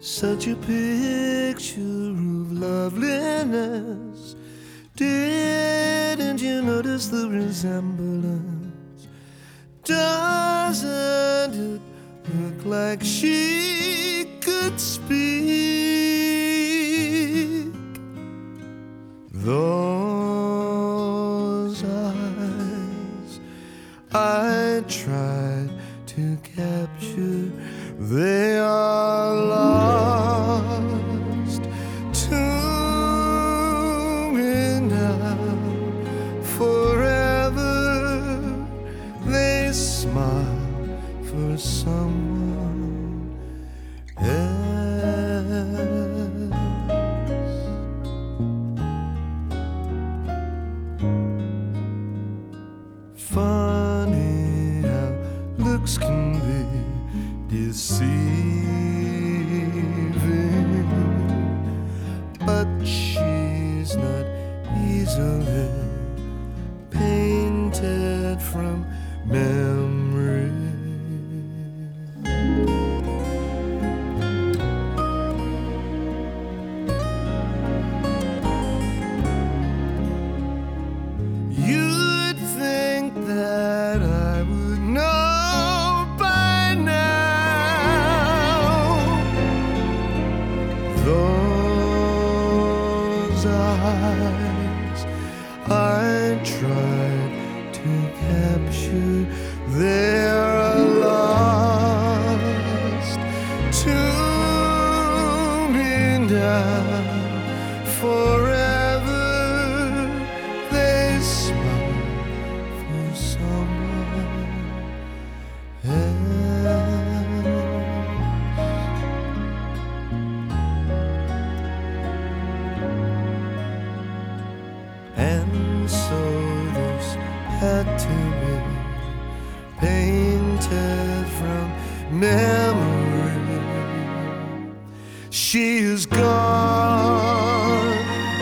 such a picture of loveliness. Didn't you notice the resemblance? Doesn't it look like she could speak? Those eyes I tried to capture, they are lost to me now. Forever they smile for someone else. Funny how looks can be deceiving, but she's not easily painted from memory. You'd think that I would know by now. Those eyes I tried to capture, they're lost to me now. Forever they smile for someone else. And so this had to be painted from memory. She is gone,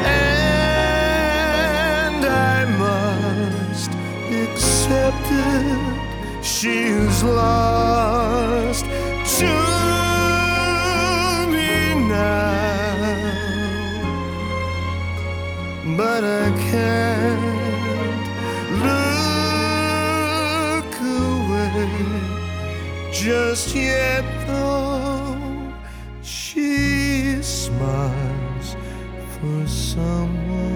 and I must accept it. She is lost to me now, but I can't look away just yet, though she smiles for someone